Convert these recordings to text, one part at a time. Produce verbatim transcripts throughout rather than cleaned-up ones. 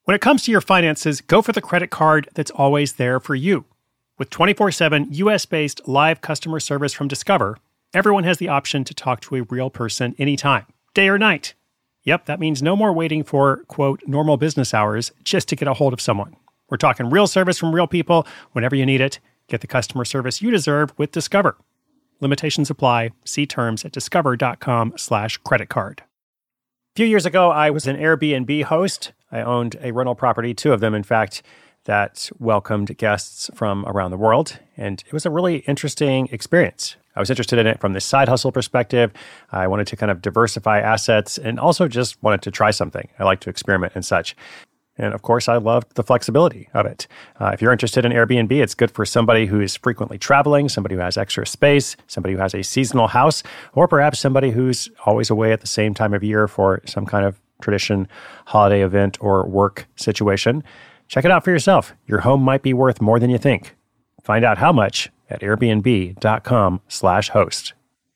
When it comes to your finances, go for the credit card that's always there for you. With twenty-four seven U S-based live customer service from Discover, everyone has the option to talk to a real person anytime, day or night. Yep, that means no more waiting for, quote, normal business hours just to get a hold of someone. We're talking real service from real people whenever you need it. Get the customer service you deserve with Discover. Limitations apply. See terms at discover.com slash credit card. A few years ago, I was an Airbnb host. I owned a rental property, two of them, in fact, that welcomed guests from around the world. And it was a really interesting experience. I was interested in it from the side hustle perspective. I wanted to kind of diversify assets and also just wanted to try something. I like to experiment and such. And of course, I loved the flexibility of it. Uh, if you're interested in Airbnb, it's good for somebody who is frequently traveling, somebody who has extra space, somebody who has a seasonal house, or perhaps somebody who's always away at the same time of year for some kind of tradition, holiday event, or work situation. Check it out for yourself. Your home might be worth more than you think. Find out how much at airbnb.com slash host.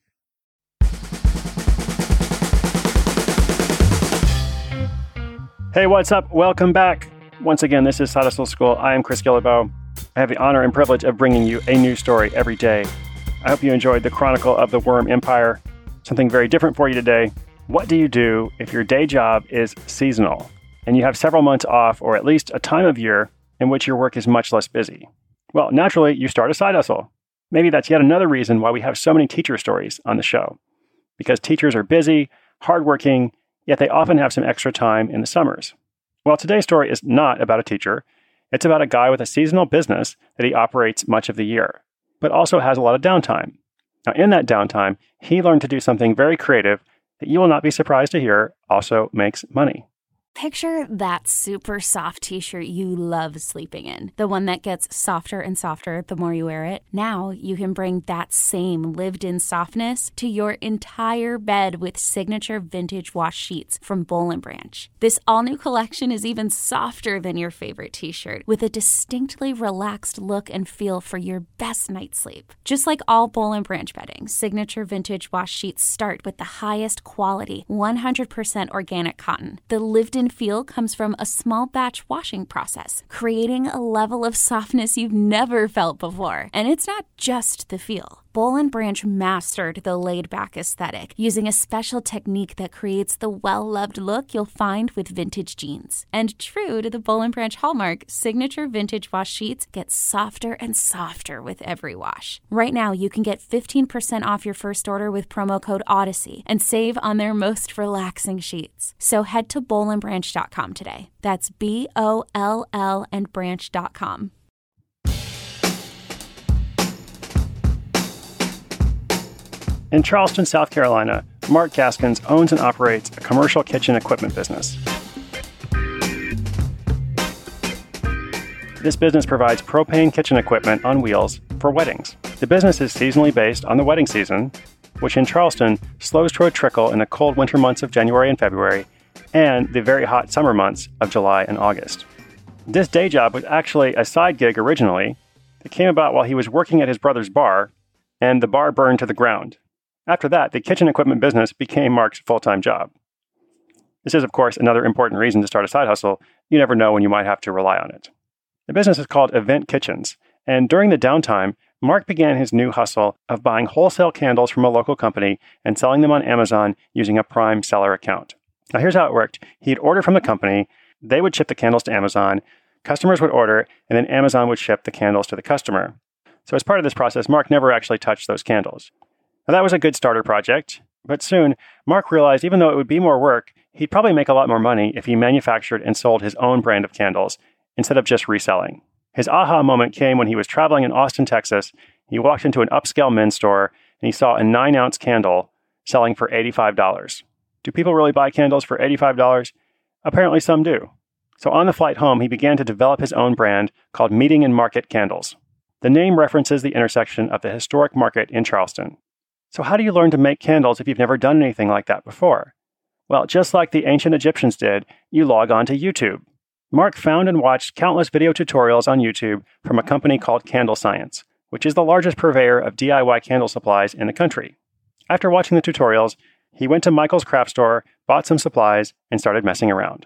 Hey, what's up? Welcome back. Once again, this is Side Hustle School. I am Chris Guillebeau. I have the honor and privilege of bringing you a new story every day. I hope you enjoyed the Chronicle of the Worm Empire. Something very different for you today. What do you do if your day job is seasonal and you have several months off, or at least a time of year in which your work is much less busy? Well, naturally, you start a side hustle. Maybe that's yet another reason why we have so many teacher stories on the show. Because teachers are busy, hardworking, yet they often have some extra time in the summers. Well, today's story is not about a teacher. It's about a guy with a seasonal business that he operates much of the year, but also has a lot of downtime. Now, in that downtime, he learned to do something very creative that you will not be surprised to hear also makes money. Picture that super soft t-shirt you love sleeping in, the one that gets softer and softer the more you wear it. Now you can bring that same lived-in softness to your entire bed with signature vintage wash sheets from Boll and Branch. This all-new collection is even softer than your favorite t-shirt, with a distinctly relaxed look and feel for your best night's sleep. Just like all Boll and Branch bedding, signature vintage wash sheets start with the highest quality, one hundred percent organic cotton. The lived-in feel comes from a small batch washing process, creating a level of softness you've never felt before. And it's not just the feel. Boll and Branch mastered the laid-back aesthetic using a special technique that creates the well-loved look you'll find with vintage jeans. And true to the Boll and Branch hallmark, signature vintage wash sheets get softer and softer with every wash. Right now, you can get fifteen percent off your first order with promo code Odyssey and save on their most relaxing sheets. So head to boll and branch dot com today. That's B O L L and branch dot com. In Charleston, South Carolina, Mark Gaskins owns and operates a commercial kitchen equipment business. This business provides propane kitchen equipment on wheels for weddings. The business is seasonally based on the wedding season, which in Charleston slows to a trickle in the cold winter months of January and February, and the very hot summer months of July and August. This day job was actually a side gig originally. It came about while he was working at his brother's bar, and the bar burned to the ground. After that, the kitchen equipment business became Mark's full-time job. This is, of course, another important reason to start a side hustle. You never know when you might have to rely on it. The business is called Event Kitchens, and during the downtime, Mark began his new hustle of buying wholesale candles from a local company and selling them on Amazon using a Prime seller account. Now, here's how it worked. He'd order from the company, they would ship the candles to Amazon, customers would order, and then Amazon would ship the candles to the customer. So as part of this process, Mark never actually touched those candles. Now, that was a good starter project, but soon, Mark realized even though it would be more work, he'd probably make a lot more money if he manufactured and sold his own brand of candles instead of just reselling. His aha moment came when he was traveling in Austin, Texas. He walked into an upscale men's store and he saw a nine-ounce candle selling for eighty-five dollars. Do people really buy candles for eighty-five dollars? Apparently some do. So on the flight home, he began to develop his own brand called Meeting and Market Candles. The name references the intersection of the historic market in Charleston. So how do you learn to make candles if you've never done anything like that before? Well, just like the ancient Egyptians did, you log on to YouTube. Mark found and watched countless video tutorials on YouTube from a company called Candle Science, which is the largest purveyor of D I Y candle supplies in the country. After watching the tutorials, he went to Michael's craft store, bought some supplies, and started messing around.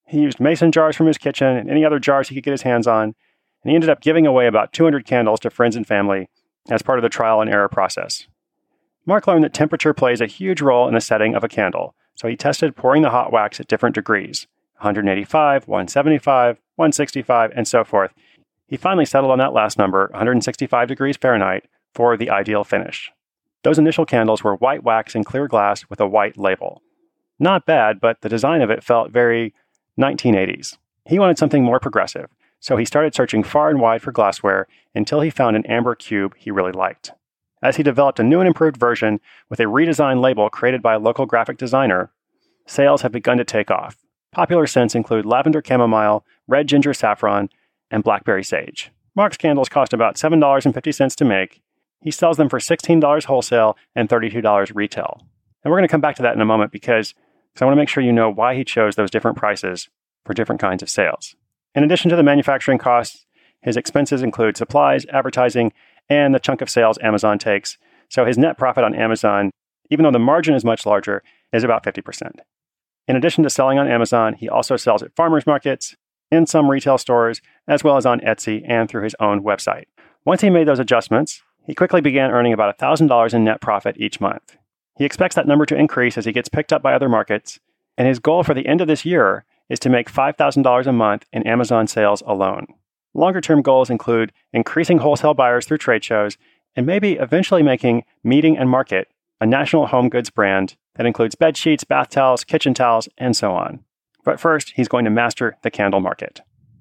He used mason jars from his kitchen and any other jars he could get his hands on, and he ended up giving away about two hundred candles to friends and family as part of the trial and error process. Mark learned that temperature plays a huge role in the setting of a candle, so he tested pouring the hot wax at different degrees, one eighty-five, one seventy-five, one sixty-five, and so forth. He finally settled on that last number, one sixty-five degrees Fahrenheit, for the ideal finish. Those initial candles were white wax and clear glass with a white label. Not bad, but the design of it felt very nineteen eighties. He wanted something more progressive, so he started searching far and wide for glassware until he found an amber cube he really liked. As he developed a new and improved version with a redesigned label created by a local graphic designer, sales have begun to take off. Popular scents include lavender chamomile, red ginger saffron, and blackberry sage. Mark's candles cost about seven dollars and fifty cents to make. He sells them for sixteen dollars wholesale and thirty-two dollars retail. And we're going to come back to that in a moment because, because I want to make sure you know why he chose those different prices for different kinds of sales. In addition to the manufacturing costs, his expenses include supplies, advertising, and the chunk of sales Amazon takes. So his net profit on Amazon, even though the margin is much larger, is about fifty percent. In addition to selling on Amazon, he also sells at farmers markets, in some retail stores, as well as on Etsy and through his own website. Once he made those adjustments, he quickly began earning about one thousand dollars in net profit each month. He expects that number to increase as he gets picked up by other markets, and his goal for the end of this year is to make five thousand dollars a month in Amazon sales alone. Longer-term goals include increasing wholesale buyers through trade shows and maybe eventually making Meeting and Market a national home goods brand that includes bed sheets, bath towels, kitchen towels, and so on. But first, he's going to master the candle market.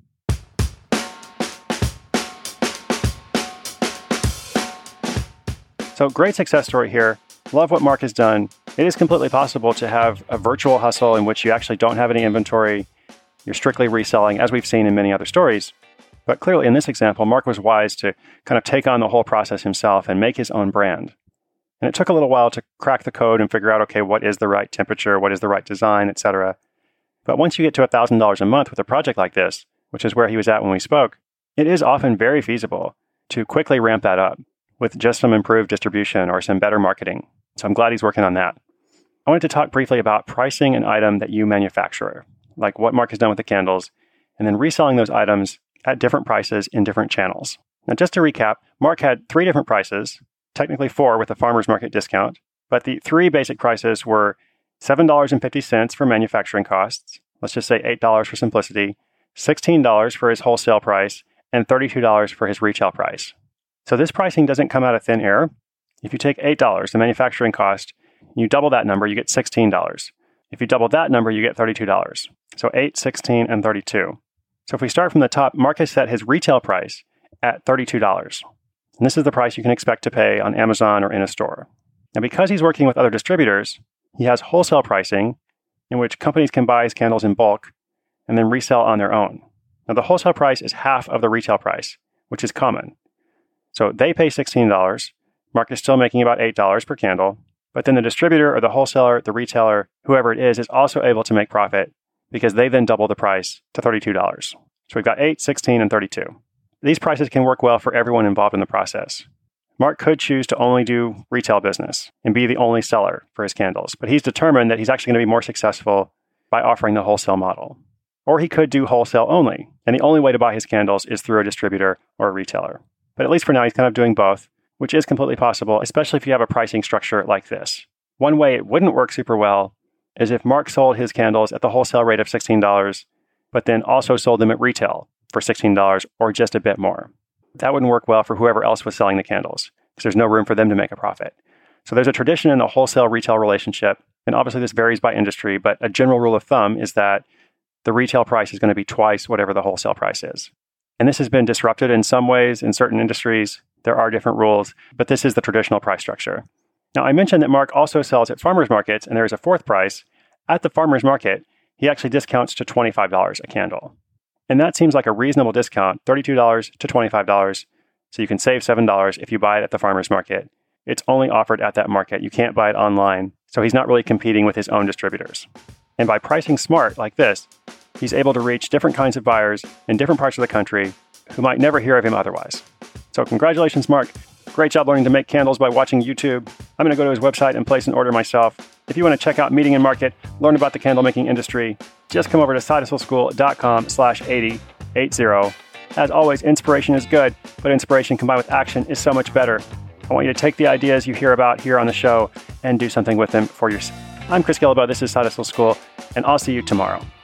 So great success story here. Love what Mark has done. It is completely possible to have a virtual hustle in which you actually don't have any inventory. You're strictly reselling, as we've seen in many other stories. But clearly in this example, Mark was wise to kind of take on the whole process himself and make his own brand. And it took a little while to crack the code and figure out, okay, what is the right temperature, what is the right design, et cetera. But once you get to one thousand dollars a month with a project like this, which is where he was at when we spoke, it is often very feasible to quickly ramp that up with just some improved distribution or some better marketing. So I'm glad he's working on that. I wanted to talk briefly about pricing an item that you manufacture, like what Mark has done with the candles, and then reselling those items at different prices in different channels. Now, just to recap, Mark had three different prices, technically four with a farmer's market discount, but the three basic prices were seven dollars and fifty cents for manufacturing costs, let's just say eight dollars for simplicity, sixteen dollars for his wholesale price, and thirty-two dollars for his retail price. So this pricing doesn't come out of thin air. If you take eight dollars, the manufacturing cost, you double that number, you get sixteen dollars. If you double that number, you get thirty-two dollars. So eight, sixteen, and thirty-two. So if we start from the top, Mark has set his retail price at thirty-two dollars. And this is the price you can expect to pay on Amazon or in a store. Now, because he's working with other distributors, he has wholesale pricing in which companies can buy his candles in bulk and then resell on their own. Now, the wholesale price is half of the retail price, which is common. So they pay sixteen dollars. Mark is still making about eight dollars per candle. But then the distributor or the wholesaler, the retailer, whoever it is, is also able to make profit because they then double the price to thirty-two dollars. So we've got eight, sixteen, and thirty-two. These prices can work well for everyone involved in the process. Mark could choose to only do retail business and be the only seller for his candles, but he's determined that he's actually going to be more successful by offering the wholesale model. Or he could do wholesale only, and the only way to buy his candles is through a distributor or a retailer. But at least for now, he's kind of doing both, which is completely possible, especially if you have a pricing structure like this. One way it wouldn't work super well is if Mark sold his candles at the wholesale rate of sixteen dollars, but then also sold them at retail for sixteen dollars or just a bit more. That wouldn't work well for whoever else was selling the candles, because there's no room for them to make a profit. So there's a tradition in a wholesale-retail relationship, and obviously this varies by industry, but a general rule of thumb is that the retail price is going to be twice whatever the wholesale price is. And this has been disrupted in some ways in certain industries. There are different rules, but this is the traditional price structure. Now, I mentioned that Mark also sells at farmers markets, and there is a fourth price. At the farmers market, he actually discounts to twenty-five dollars a candle. And that seems like a reasonable discount, thirty-two dollars to twenty-five dollars. So you can save seven dollars if you buy it at the farmers market. It's only offered at that market. You can't buy it online. So he's not really competing with his own distributors. And by pricing smart like this, he's able to reach different kinds of buyers in different parts of the country who might never hear of him otherwise. So congratulations, Mark. Great job learning to make candles by watching YouTube. I'm going to go to his website and place an order myself. If you want to check out Meeting and Market, learn about the candle making industry, just come over to sidehustleschool.com slash 80, 80. As always, inspiration is good, but inspiration combined with action is so much better. I want you to take the ideas you hear about here on the show and do something with them for yourself. I'm Chris Guillebeau. This is Side Hustle School, and I'll see you tomorrow.